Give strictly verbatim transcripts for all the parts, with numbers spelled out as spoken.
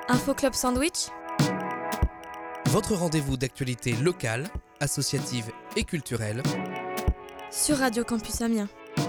Info Club Sandwich, votre rendez-vous d'actualité locale, associative et culturelle sur Radio Campus Amiens.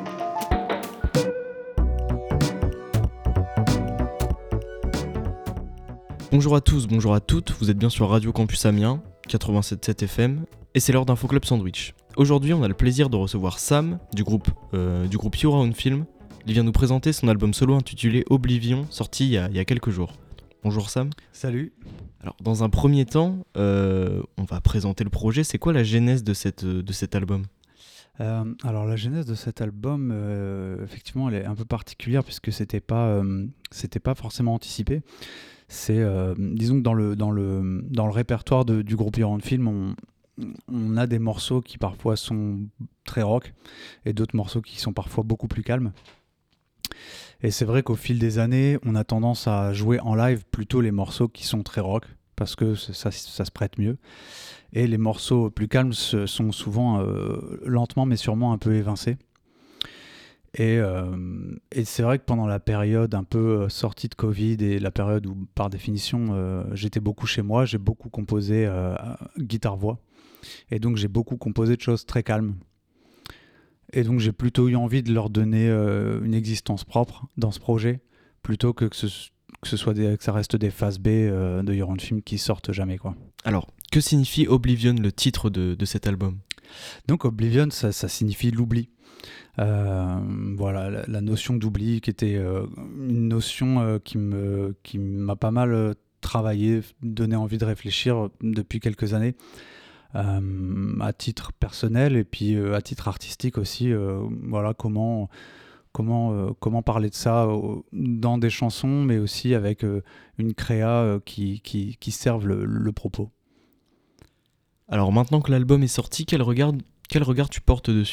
Bonjour à tous, bonjour à toutes, vous êtes bien sur Radio Campus Amiens, quatre-vingt-sept virgule sept F M, et c'est l'heure d'Info Club Sandwich. Aujourd'hui, on a le plaisir de recevoir Sam, du groupe, euh, du groupe Your Own Film. Il vient nous présenter son album solo intitulé Oblivion, sorti il y a, il y a quelques jours. Bonjour Sam. Salut. Alors, dans un premier temps, euh, on va présenter le projet. C'est quoi la genèse de, cette, de cet album ? Euh, alors la genèse de cet album, euh, effectivement, elle est un peu particulière puisque c'était pas, euh, c'était pas forcément anticipé. C'est, euh, disons que dans le, dans le, dans le répertoire de, du groupe Your Own Film, on, on a des morceaux qui parfois sont très rock et d'autres morceaux qui sont parfois beaucoup plus calmes. Et c'est vrai qu'au fil des années, on a tendance à jouer en live plutôt les morceaux qui sont très rock parce que ça, ça se prête mieux. Et les morceaux plus calmes sont souvent euh, lentement mais sûrement un peu évincés. Et, euh, et c'est vrai que pendant la période un peu sortie de Covid et la période où par définition euh, j'étais beaucoup chez moi, j'ai beaucoup composé euh, guitare-voix. Et donc j'ai beaucoup composé de choses très calmes. Et donc j'ai plutôt eu envie de leur donner euh, une existence propre dans ce projet, plutôt que que ce, que ce soit des, que ça reste des phases B euh, de Your Own Film qui sortent jamais, quoi. Alors, que signifie Oblivion, le titre de, de cet album ? Donc Oblivion, ça, ça signifie l'oubli. Euh, voilà, la, la notion d'oubli qui était euh, une notion euh, qui, me, qui m'a pas mal euh, travaillé, donné envie de réfléchir depuis quelques années. Euh, à titre personnel et puis euh, à titre artistique aussi, euh, voilà comment, comment, euh, comment parler de ça euh, dans des chansons, mais aussi avec euh, une créa euh, qui, qui, qui serve le, le propos. Alors maintenant que l'album est sorti, quel regard, quel regard tu portes dessus ?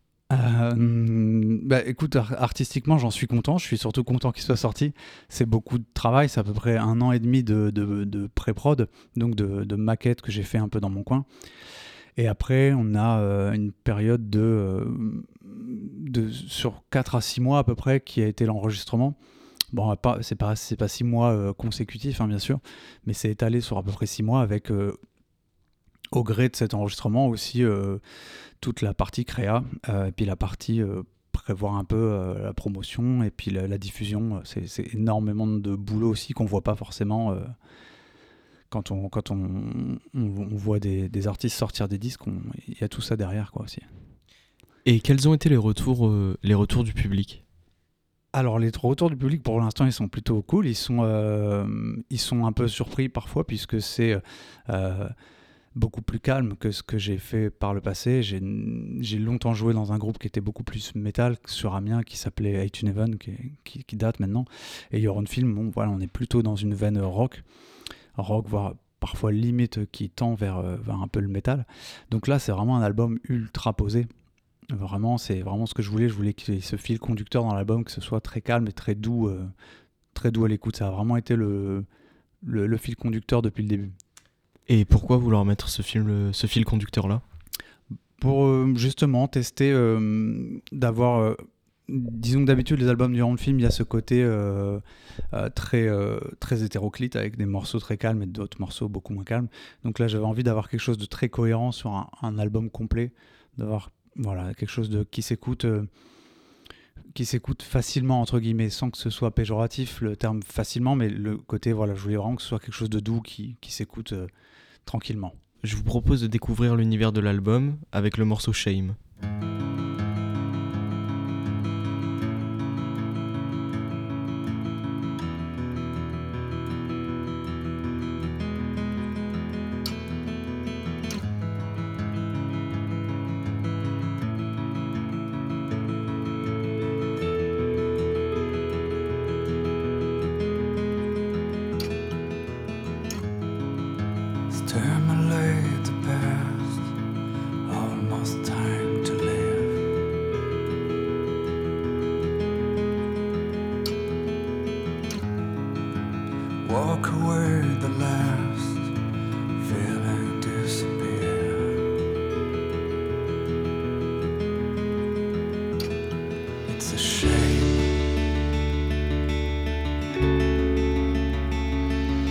Euh, bah, écoute, artistiquement, j'en suis content. Je suis surtout content qu'il soit sorti. C'est beaucoup de travail. C'est à peu près un an et demi de, de, de pré-prod, donc de, de maquettes que j'ai fait un peu dans mon coin. Et après, on a euh, une période de, euh, de sur quatre à six mois à peu près qui a été l'enregistrement. Bon, pas, c'est pas c'est pas six mois euh, consécutifs, hein, bien sûr, mais c'est étalé sur à peu près six mois avec euh, au gré de cet enregistrement aussi euh, toute la partie créa, euh, et puis la partie euh, prévoir un peu euh, la promotion, et puis la, la diffusion. C'est, c'est énormément de boulot aussi qu'on voit pas forcément euh, quand, on, quand on, on, on voit des, des artistes sortir des disques. Il y a tout ça derrière, quoi, aussi. Et quels ont été les retours, euh, les retours du public ? Alors les retours du public pour l'instant ils sont plutôt cool, ils sont, euh, ils sont un peu surpris parfois puisque c'est euh, beaucoup plus calme que ce que j'ai fait par le passé. J'ai, j'ai longtemps joué dans un groupe qui était beaucoup plus métal sur Amiens qui s'appelait Hate to Heaven, qui, qui, qui date maintenant. Et Your Own Film, bon, voilà, on est plutôt dans une veine rock, rock voire parfois limite qui tend vers, vers un peu le métal. Donc là c'est vraiment un album ultra posé. Vraiment, c'est vraiment ce que je voulais. Je voulais qu'il y ait ce fil conducteur dans l'album, que ce soit très calme et très doux, euh, très doux à l'écoute. Ça a vraiment été le, le, le fil conducteur depuis le début. Et pourquoi vouloir mettre ce, film, ce fil conducteur-là ? Pour euh, justement tester, euh, d'avoir... Euh, disons que d'habitude, les albums du Your Own Film, il y a ce côté euh, euh, très, euh, très hétéroclite, avec des morceaux très calmes et d'autres morceaux beaucoup moins calmes. Donc là, j'avais envie d'avoir quelque chose de très cohérent sur un, un album complet, d'avoir voilà, quelque chose de, qui s'écoute... Euh, qui s'écoute facilement, entre guillemets, sans que ce soit péjoratif, le terme facilement, mais le côté, voilà, je voulais vraiment que ce soit quelque chose de doux qui, qui s'écoute euh, tranquillement. Je vous propose de découvrir l'univers de l'album avec le morceau Shame. Terminate the past, almost time to live. Walk away the last feeling disappear. It's a shame.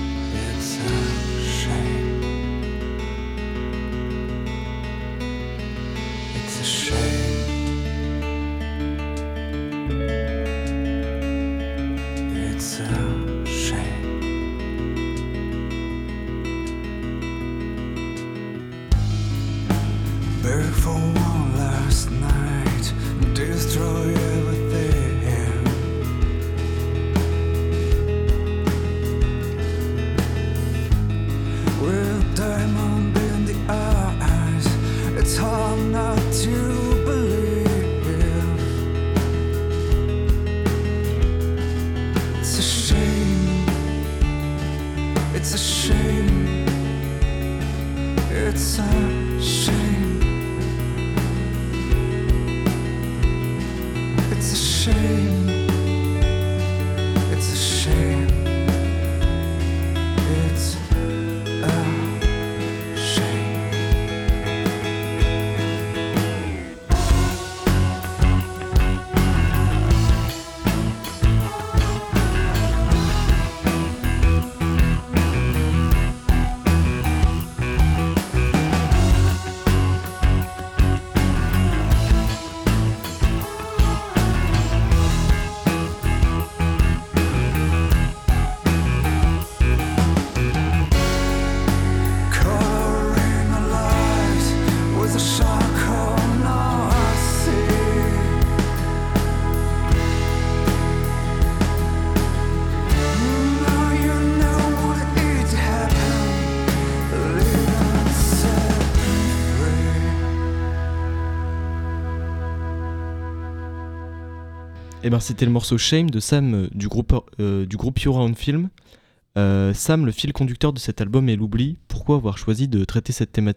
Eh ben, c'était le morceau Shame de Sam euh, du groupe, euh, du groupe You Around Film. Euh, Sam, le fil conducteur de cet album est l'oubli. Pourquoi avoir choisi de traiter cette thématique ?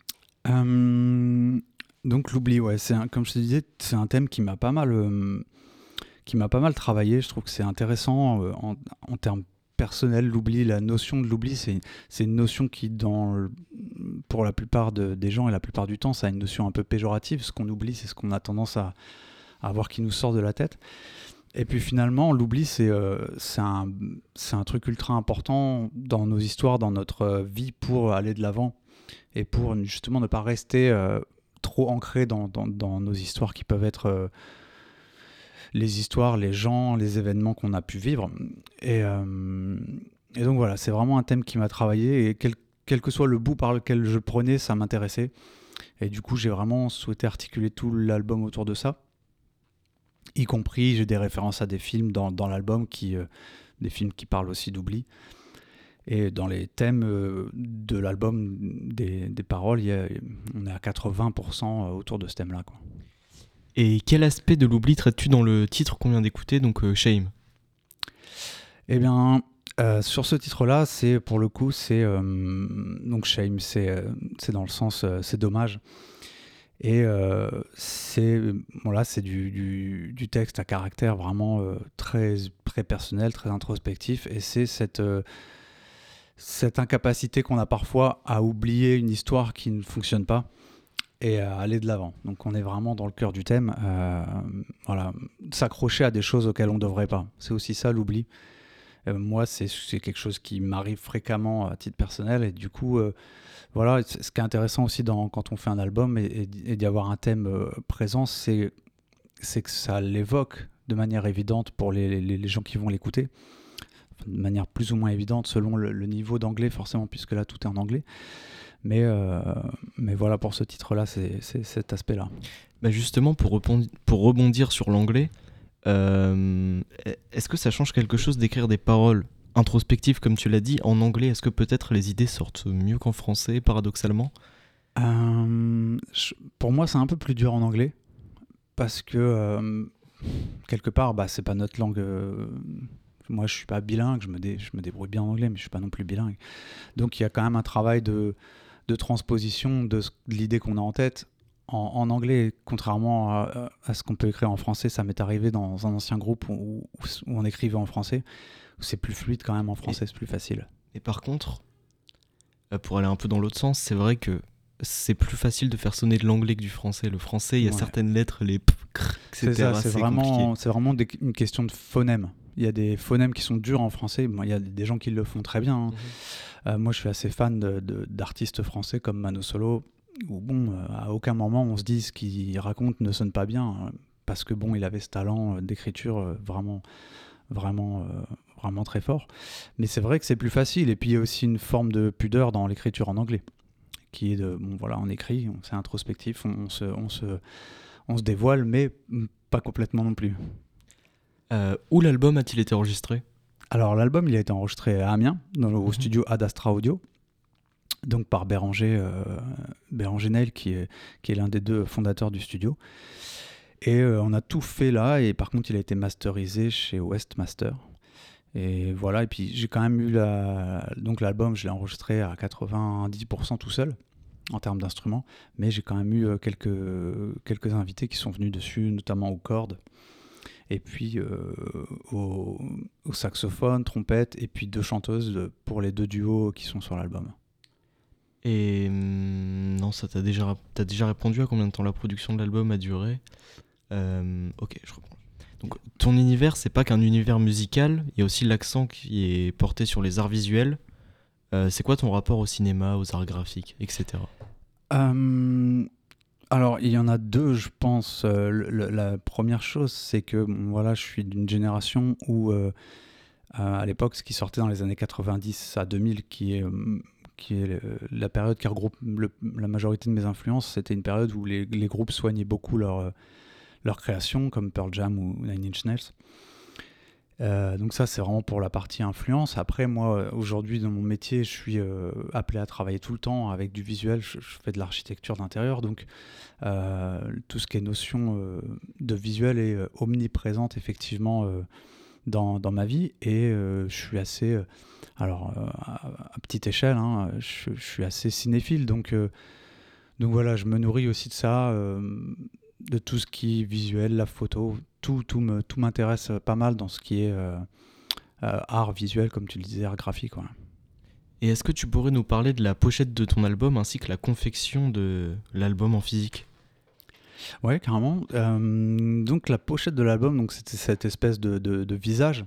Euh, donc l'oubli, ouais, c'est un, comme je te disais, c'est un thème qui m'a pas mal, euh, qui m'a pas mal travaillé. Je trouve que c'est intéressant euh, en, en termes personnels. L'oubli, la notion de l'oubli, c'est, c'est une notion qui, dans le- pour la plupart de- des gens et la plupart du temps, ça a une notion un peu péjorative. Ce qu'on oublie, c'est ce qu'on a tendance à, à avoir qui nous sort de la tête. Et puis finalement, l'oubli, c'est, euh, c'est, un, c'est un truc ultra important dans nos histoires, dans notre euh, vie pour aller de l'avant et pour justement ne pas rester euh, trop ancré dans, dans, dans nos histoires qui peuvent être euh, les histoires, les gens, les événements qu'on a pu vivre. Et, euh, et donc voilà, c'est vraiment un thème qui m'a travaillé et quel, quel que soit le bout par lequel je le prenais, ça m'intéressait. Et du coup, j'ai vraiment souhaité articuler tout l'album autour de ça. Y compris, j'ai des références à des films dans, dans l'album, qui, euh, des films qui parlent aussi d'oubli. Et dans les thèmes euh, de l'album, des, des paroles, il y a, on est à quatre-vingts pour cent autour de ce thème-là, quoi. Et quel aspect de l'oubli traites-tu dans le titre qu'on vient d'écouter, donc euh, Shame ? Eh bien, euh, sur ce titre-là, c'est pour le coup, c'est euh, donc shame, c'est, euh, c'est dans le sens, euh, c'est dommage. Et euh, c'est, voilà, c'est du, du, du texte à caractère vraiment euh, très, très personnel, très introspectif. Et c'est cette, euh, cette incapacité qu'on a parfois à oublier une histoire qui ne fonctionne pas et à aller de l'avant. Donc on est vraiment dans le cœur du thème. Euh, voilà, s'accrocher à des choses auxquelles on ne devrait pas. C'est aussi ça, l'oubli. Euh, moi, c'est, c'est quelque chose qui m'arrive fréquemment à titre personnel. Et du coup... Euh, Voilà, c- ce qui est intéressant aussi dans, quand on fait un album et, et, et d'y avoir un thème euh, présent, c'est, c'est que ça l'évoque de manière évidente pour les, les, les gens qui vont l'écouter, enfin, de manière plus ou moins évidente selon le, le niveau d'anglais forcément, puisque là tout est en anglais. Mais, euh, mais voilà, pour ce titre-là, c'est, c'est cet aspect-là. Bah justement, pour, repon- pour rebondir sur l'anglais, euh, est-ce que ça change quelque chose d'écrire des paroles introspectives, comme tu l'as dit, en anglais ? Est-ce que peut-être les idées sortent mieux qu'en français, paradoxalement ? Euh, je- pour moi, c'est un peu plus dur en anglais, parce que euh, quelque part, bah, c'est pas notre langue. euh, Moi, je suis pas bilingue, je me, dé- je me débrouille bien en anglais, mais je suis pas non plus bilingue. Donc, il y a quand même un travail de, de transposition de, ce- de l'idée qu'on a en tête en, en anglais, contrairement à, à ce qu'on peut écrire en français. Ça m'est arrivé dans un ancien groupe où, où- où on écrivait en français, où c'est plus fluide quand même en français, c'est plus facile. Et par contre, euh, pour aller un peu dans l'autre sens, c'est vrai que c'est plus facile de faire sonner de l'anglais que du français. Le français, il y a Ouais. certaines lettres, les p, cr, et cetera. C'est ça, c'est vraiment, compliqué. c'est vraiment des- une question de phonème. Il y a des phonèmes qui sont durs en français. Bon, il y a des gens qui le font très bien, hein. Mhm. Euh, moi, je suis assez fan de, de- d'artistes français comme Mano Solo, où bon, euh, à aucun moment on se dit ce qu'il raconte ne sonne pas bien, euh, parce que bon, il avait ce talent euh, d'écriture euh, vraiment, vraiment, euh, vraiment très fort. Mais c'est vrai que c'est plus facile. Et puis il y a aussi une forme de pudeur dans l'écriture en anglais, qui est de bon, voilà, on écrit, on, c'est introspectif, on, on se, on se, on se dévoile, mais mm, pas complètement non plus. Euh, où l'album a-t-il été enregistré ? Alors l'album, il a été enregistré à Amiens, dans le, au Mhm. studio Ad Astra Audio, donc par Béranger, euh, Béranger Neil, qui est, qui est l'un des deux fondateurs du studio. Et euh, on a tout fait là, et par contre il a été masterisé chez Westmaster. Et voilà, et puis j'ai quand même eu la... Donc l'album, je l'ai enregistré à quatre-vingt-dix pour cent tout seul, en termes d'instruments, mais j'ai quand même eu euh, quelques, quelques invités qui sont venus dessus, notamment aux cordes, et puis euh, au, au saxophone, trompette, et puis deux chanteuses de- pour les deux duos qui sont sur l'album. Et hum, non, ça t'a déjà, t'as déjà répondu à combien de temps la production de l'album a duré ? Euh, ok, je reprends. Donc, ton univers, c'est pas qu'un univers musical, il y a aussi l'accent qui est porté sur les arts visuels. Euh, c'est quoi ton rapport au cinéma, aux arts graphiques, et cetera. Euh, alors, il y en a deux, je pense. Euh, le- le- la première chose, c'est que bon, voilà, je suis d'une génération où, euh, à l'époque, ce qui sortait dans les années quatre-vingt-dix à deux mille, qui est, euh, qui est euh, la période qui regroupe le- la majorité de mes influences, c'était une période où les, les groupes soignaient beaucoup leur, euh, leur création, comme Pearl Jam ou Nine Inch Nails. Euh, donc ça, c'est vraiment pour la partie influence. Après, moi, aujourd'hui, dans mon métier, je suis euh, appelé à travailler tout le temps avec du visuel. Je, je fais de l'architecture d'intérieur, donc euh, tout ce qui est notion euh, de visuel est euh, omniprésente, effectivement, euh, dans, dans ma vie. Et euh, je suis assez... Euh, alors, euh, à, à petite échelle, hein, je, je suis assez cinéphile, donc, euh, donc voilà, je me nourris aussi de ça, euh, de tout ce qui est visuel, la photo, tout, tout, me, tout m'intéresse pas mal dans ce qui est euh, euh, art visuel, comme tu le disais, art graphique. Ouais. Et est-ce que tu pourrais nous parler de la pochette de ton album ainsi que la confection de l'album en physique ? Ouais, carrément. Euh, donc la pochette de l'album, donc c'était cette espèce de, de, de visage.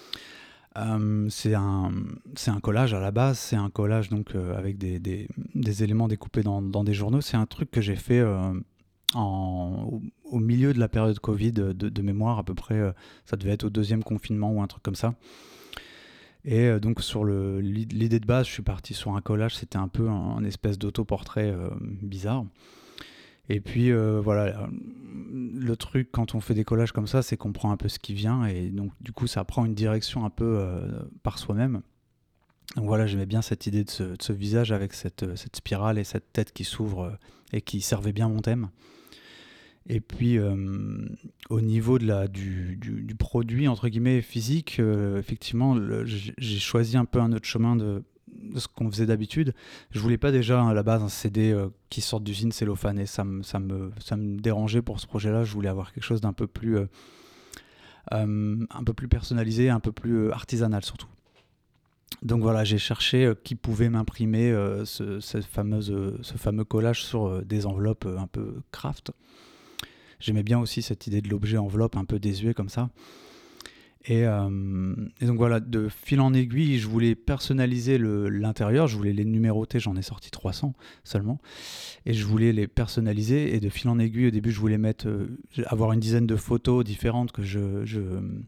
Euh, c'est un c'est un collage à la base. C'est un collage donc euh, avec des, des, des éléments découpés dans, dans des journaux. C'est un truc que j'ai fait euh, en, au, au milieu de la période Covid de, de mémoire à peu près. Euh, ça devait être au deuxième confinement ou un truc comme ça. Et euh, donc sur le l'idée de base, je suis parti sur un collage. C'était un peu un, un espèce d'autoportrait euh, bizarre. Et puis euh, voilà, le truc quand on fait des collages comme ça, c'est qu'on prend un peu ce qui vient et donc du coup ça prend une direction un peu euh, par soi-même. Donc voilà, j'aimais bien cette idée de ce, de ce visage avec cette, cette spirale et cette tête qui s'ouvre euh, et qui servait bien mon thème. Et puis euh, au niveau de la, du, du, du produit entre guillemets physique, euh, effectivement le, j'ai choisi un peu un autre chemin de de ce qu'on faisait d'habitude. Je voulais pas déjà à la base un C D euh, qui sorte d'usine cellophanée, ça me, ça, me, ça me dérangeait pour ce projet-là. Je voulais avoir quelque chose d'un peu plus euh, euh, un peu plus personnalisé, un peu plus euh, artisanal surtout. Donc voilà, j'ai cherché euh, qui pouvait m'imprimer euh, ce, cette fameuse, euh, ce fameux collage sur euh, des enveloppes euh, un peu craft. J'aimais bien aussi cette idée de l'objet enveloppe un peu désuet comme ça. Et, euh, et donc voilà, de fil en aiguille, je voulais personnaliser le, l'intérieur, je voulais les numéroter, j'en ai sorti trois cents seulement, et je voulais les personnaliser, et de fil en aiguille, au début, je voulais mettre, euh, avoir une dizaine de photos différentes que je, je,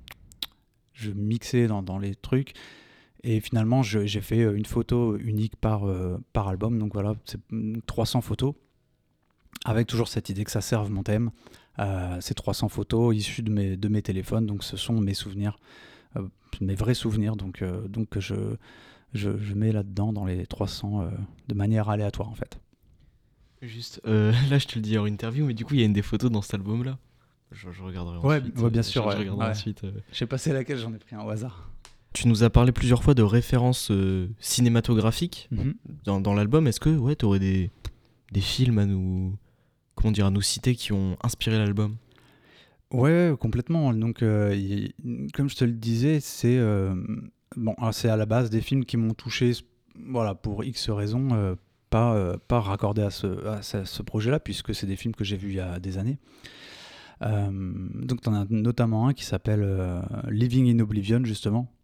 je mixais dans, dans les trucs, et finalement, je, j'ai fait une photo unique par, euh, par album, donc voilà, c'est trois cents photos, avec toujours cette idée que ça serve mon thème. Euh, ces trois cents photos issues de mes, de mes téléphones, donc ce sont mes souvenirs, euh, mes vrais souvenirs, donc, euh, donc que je, je, je mets là-dedans dans les trois cents euh, de manière aléatoire en fait. Juste, euh, là je te le dis en interview, mais du coup il y a une des photos dans cet album-là. Je, je regarderai ouais, ensuite. Ouais, bien sûr. Je, ouais. je regarderai ouais. ensuite. Euh... Je sais pas c'est laquelle, j'en ai pris un au hasard. Tu nous as parlé plusieurs fois de références euh, cinématographiques mm-hmm. dans, dans l'album. Est-ce que ouais, tu aurais des, des films à nous... comment dire, à nous citer qui ont inspiré l'album ? Ouais, complètement. Donc, euh, y, comme je te le disais, c'est euh, bon, c'est à la base des films qui m'ont touché, voilà, pour X raisons, euh, pas euh, pas raccordés à ce à ce, ce projet-là, puisque c'est des films que j'ai vus il y a des années. Euh, donc, t'en as notamment un qui s'appelle euh, Living in Oblivion, justement,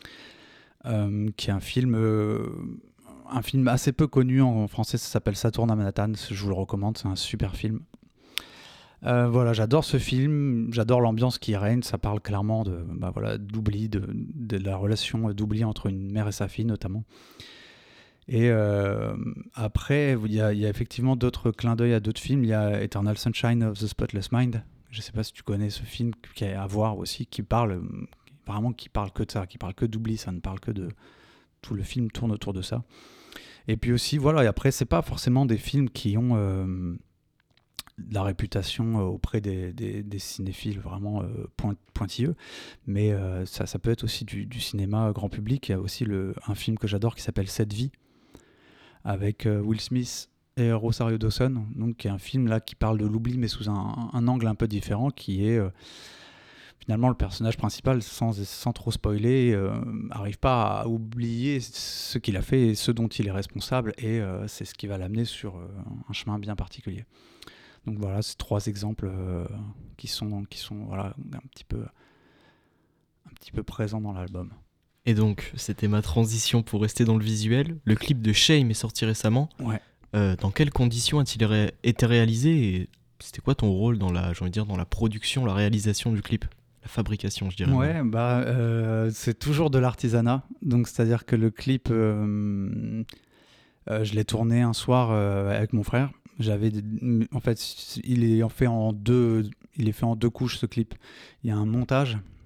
euh, qui est un film. Euh, un film assez peu connu en français, ça s'appelle Saturn à Manhattan, je vous le recommande, c'est un super film. Euh, voilà, j'adore ce film, j'adore l'ambiance qui règne, ça parle clairement de, bah voilà, d'oubli, de, de la relation d'oubli entre une mère et sa fille notamment. Et euh, après, il y, y a effectivement d'autres clins d'œil à d'autres films, il y a Eternal Sunshine of the Spotless Mind, je ne sais pas si tu connais ce film qui est à voir aussi, qui parle, vraiment qui parle que de ça, qui parle que d'oubli, ça ne parle que de... Tout le film tourne autour de ça. Et puis aussi, voilà, et après, c'est pas forcément des films qui ont euh, de la réputation auprès des, des, des cinéphiles vraiment euh, point, pointilleux, mais euh, ça, ça peut être aussi du, du cinéma grand public. Il y a aussi le, un film que j'adore qui s'appelle Cette vie, avec euh, Will Smith et Rosario Dawson, donc qui est un film là qui parle de l'oubli, mais sous un, un angle un peu différent, qui est... Euh, finalement, le personnage principal, sans, sans trop spoiler, euh, n'arrive pas à oublier ce qu'il a fait et ce dont il est responsable, et euh, c'est ce qui va l'amener sur euh, un chemin bien particulier. Donc voilà, c'est trois exemples euh, qui sont, qui sont voilà, un petit peu, un petit peu présents dans l'album. Et donc, c'était ma transition pour rester dans le visuel. Le clip de Shame est sorti récemment. Ouais. Euh, dans quelles conditions a-t-il ré- été réalisé et c'était quoi ton rôle dans la, j'ai envie de dire, dans la production, la réalisation du clip ? La fabrication, je dirais. Ouais, bah, euh, c'est toujours de l'artisanat. Donc, c'est-à-dire que le clip, euh, euh, je l'ai tourné un soir euh, avec mon frère. J'avais, en fait, il est fait en deux, il est fait en deux couches ce clip. Il y a un montage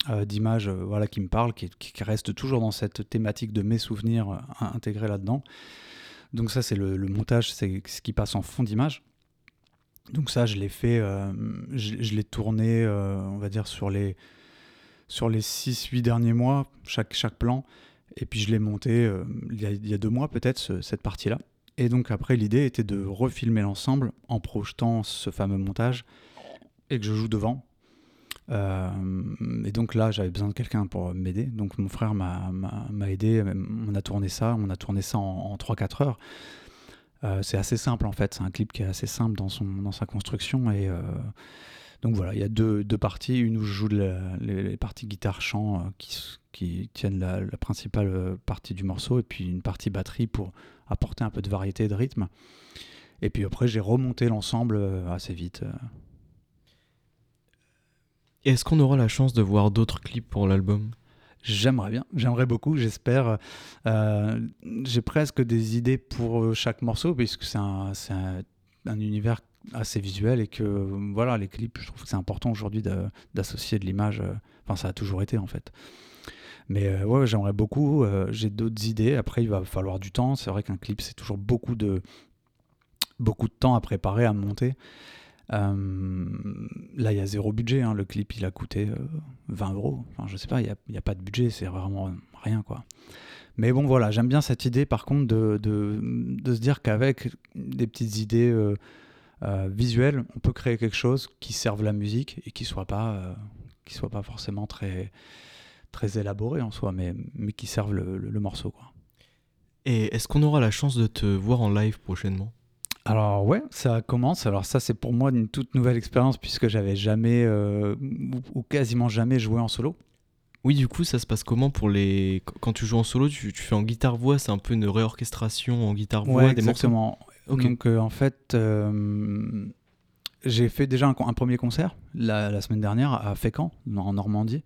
euh, d'images euh, voilà, qui me parlent, qui, qui, qui restent toujours dans cette thématique de mes souvenirs euh, intégrés là-dedans. Donc ça, c'est le, le montage, c'est ce qui passe en fond d'image. Donc ça, je l'ai fait, euh, je, je l'ai tourné, euh, on va dire, sur les, sur les six huit derniers mois, chaque, chaque plan. Et puis je l'ai monté euh, il, y a, il y a deux mois peut-être, ce, cette partie-là. Et donc après, l'idée était de refilmer l'ensemble en projetant ce fameux montage et que je joue devant. Euh, et donc là, j'avais besoin de quelqu'un pour m'aider. Donc mon frère m'a, m'a, m'a aidé. On a tourné ça, on a tourné ça en, en trois quatre heures. Euh, c'est assez simple en fait. C'est un clip qui est assez simple dans, son, dans sa construction. Et euh, donc voilà, il y a deux, deux parties. Une où je joue de la, les, les parties guitare-chant euh, qui, qui tiennent la, la principale partie du morceau. Et puis une partie batterie pour apporter un peu de variété et de rythme. Et puis après, j'ai remonté l'ensemble euh, assez vite. Euh. Est-ce qu'on aura la chance de voir d'autres clips pour l'album ? J'aimerais bien, j'aimerais beaucoup, j'espère. Euh, j'ai presque des idées pour chaque morceau, puisque c'est un, c'est un, un univers assez visuel et que voilà, les clips, je trouve que c'est important aujourd'hui de, d'associer de l'image. Enfin, ça a toujours été en fait. Mais euh, ouais, j'aimerais beaucoup. Euh, j'ai d'autres idées. Après, il va falloir du temps. C'est vrai qu'un clip, c'est toujours beaucoup de, beaucoup de temps à préparer, à monter. Euh, là, il y a zéro budget. Hein. Le clip, il a coûté euh, vingt euros. Enfin, je sais pas, il n'y a, a pas de budget. C'est vraiment rien, quoi. Mais bon, voilà, j'aime bien cette idée, par contre, de, de, de se dire qu'avec des petites idées euh, euh, visuelles, on peut créer quelque chose qui serve la musique et qui soit pas, euh, qui soit pas forcément très, très élaboré en soi, mais, mais qui serve le, le, le morceau, quoi. Et est-ce qu'on aura la chance de te voir en live prochainement ? Alors ouais, ça commence. Alors ça, c'est pour moi une toute nouvelle expérience puisque j'avais jamais euh, ou, ou quasiment jamais joué en solo. Oui, du coup, ça se passe comment pour les... Quand tu joues en solo, tu, tu fais en guitare-voix, c'est un peu une réorchestration en guitare-voix ouais, des exactement. morceaux. Okay. Donc euh, en fait, euh, j'ai fait déjà un, un premier concert la, la semaine dernière à Fécamp, en Normandie.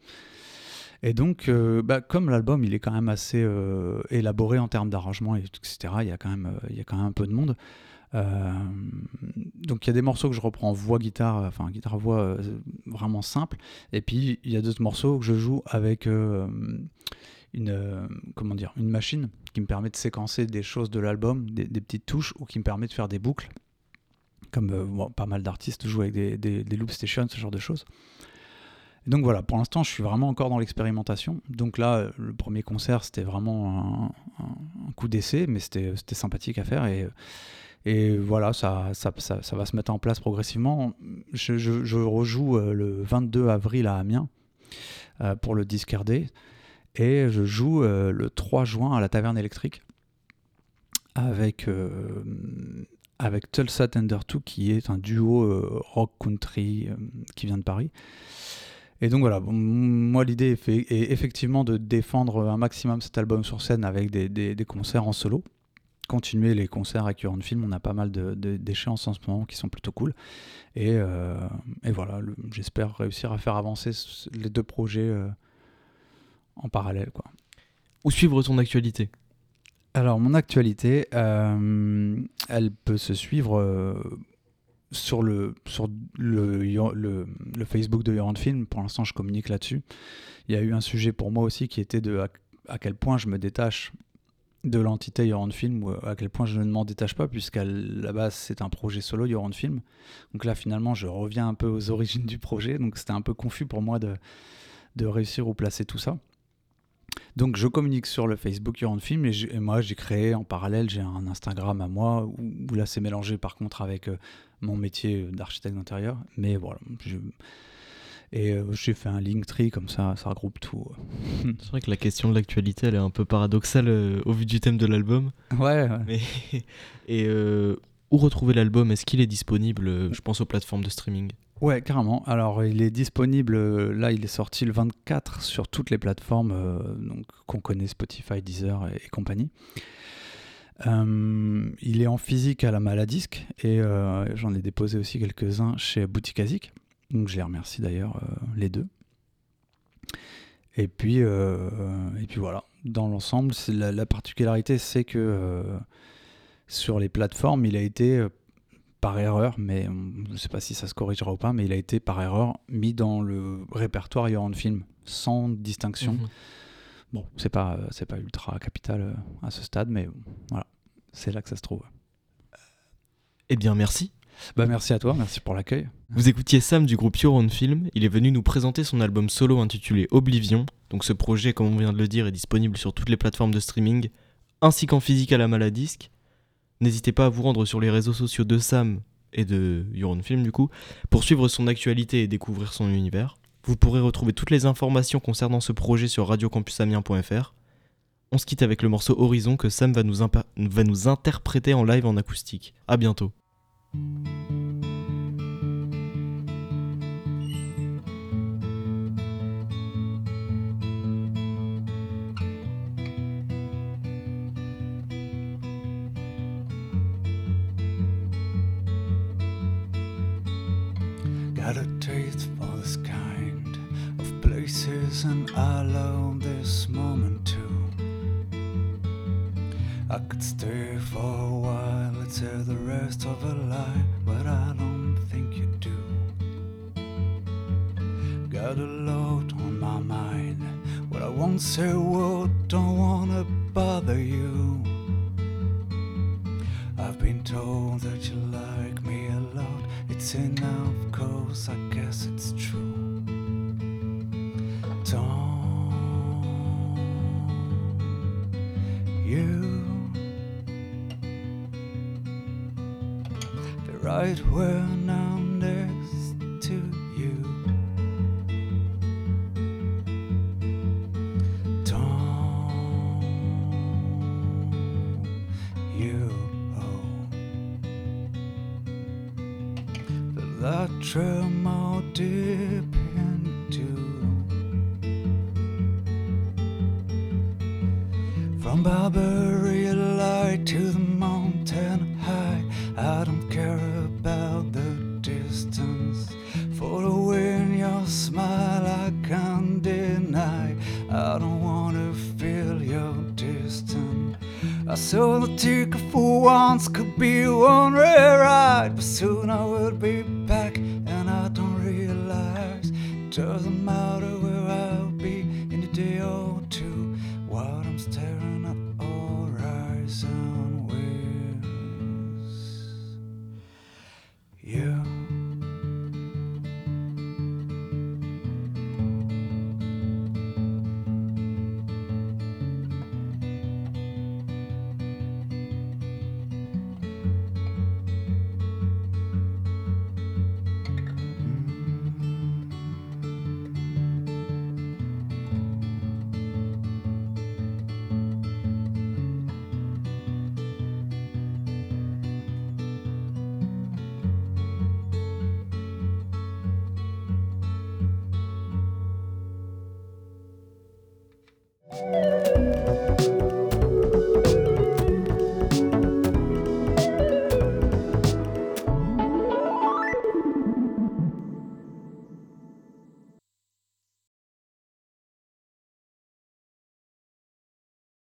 Et donc, euh, bah, comme l'album, il est quand même assez euh, élaboré en termes d'arrangement, et cetera, il y a quand même, euh, il y a quand même un peu de monde. Euh, donc il y a des morceaux que je reprends en voix guitare, enfin guitare voix euh, vraiment simple, et puis il y a d'autres morceaux que je joue avec euh, une euh, comment dire une machine qui me permet de séquencer des choses de l'album, des, des petites touches, ou qui me permet de faire des boucles, comme euh, bon, pas mal d'artistes jouent avec des, des, des loop stations, ce genre de choses. Et donc voilà, pour l'instant je suis vraiment encore dans l'expérimentation. Donc là, le premier concert c'était vraiment un, un, un coup d'essai, mais c'était, c'était sympathique à faire, et Et voilà, ça, ça, ça, ça va se mettre en place progressivement. Je, je, je rejoue euh, le vingt-deux avril à Amiens euh, pour le Disquaire Day. Et je joue euh, le trois juin à la Taverne Électrique avec, euh, avec Tulsa Tender deux, qui est un duo euh, rock country euh, qui vient de Paris. Et donc voilà, bon, moi l'idée est, fait, est effectivement de défendre un maximum cet album sur scène avec des, des, des concerts en solo. Continuer les concerts avec Your Own Film, on a pas mal de, de, d'échéances en ce moment qui sont plutôt cool, et, euh, et voilà, le, j'espère réussir à faire avancer les deux projets euh, en parallèle, quoi. Où suivre ton actualité ? Alors mon actualité, euh, elle peut se suivre euh, sur, le, sur le, le, le Facebook de Your Own Film. Pour l'instant je communique là-dessus. Il y a eu un sujet pour moi aussi qui était de à, à quel point je me détache de l'entité Your Own Film, ou à quel point je ne m'en détache pas, puisqu'à la base c'est un projet solo Your Own Film. Donc là finalement je reviens un peu aux origines du projet, donc c'était un peu confus pour moi de, de réussir où placer tout ça. Donc je communique sur le Facebook Your Own Film, et, et moi j'ai créé en parallèle, j'ai un Instagram à moi, où, où là c'est mélangé par contre avec euh, mon métier d'architecte d'intérieur, mais voilà, je... Et euh, j'ai fait un Linktree, comme ça, ça regroupe tout. C'est vrai que la question de l'actualité, elle est un peu paradoxale euh, au vu du thème de l'album. Ouais, ouais. Mais, et euh, où retrouver l'album ? Est-ce qu'il est disponible, euh, je pense, aux plateformes de streaming ? Ouais, carrément. Alors, il est disponible, euh, là, il est sorti le vingt-quatre sur toutes les plateformes euh, donc, qu'on connaît, Spotify, Deezer et, et compagnie. Euh, il est en physique à la Maladisc, et euh, j'en ai déposé aussi quelques-uns chez Boutique Azik. Donc je les remercie d'ailleurs, euh, les deux. Et puis, euh, et puis voilà, dans l'ensemble, c'est la, la particularité, c'est que euh, sur les plateformes, il a été, euh, par erreur, mais je ne sais pas si ça se corrigera ou pas, mais il a été par erreur mis dans le répertoire Your Own Film. sans distinction. Mhm. Bon, c'est pas, euh, c'est pas ultra capital euh, à ce stade, mais voilà, c'est là que ça se trouve. Eh bien, merci. Bah, merci à toi, merci pour l'accueil. Vous écoutiez Sam du groupe Your Own Film. Il est venu nous présenter son album solo intitulé Oblivion. Donc ce projet, comme on vient de le dire, est disponible sur toutes les plateformes de streaming, ainsi qu'en physique à la Maladisc. N'hésitez pas à vous rendre sur les réseaux sociaux de Sam et de Your Own Film du coup, pour suivre son actualité et découvrir son univers. Vous pourrez retrouver toutes les informations concernant ce projet sur radio campus amiens point f r. On se quitte avec le morceau Horizon que Sam va nous, impa- va nous interpréter en live en acoustique. À bientôt. Got a taste for this kind of places, and I love this moment too. I could stay for a while, let's say the rest of a life, but I don't think you do. Got a lot on my mind, what I won't say, what don't wanna bother you. I've been told that you like me a lot, it's enough, cause I guess it's true. Don't you feel right when I'm next to you? Don't you that tremor deep into. From Barbary light to the mountain high, I don't care about the distance. Following your smile I can't deny, I don't wanna feel your distance. I saw the ticket for once could be one rare ride, but soon I will be back, and I don't realize it doesn't matter where I'll be in a day or two, while I'm staring at horizon with you. Thank you.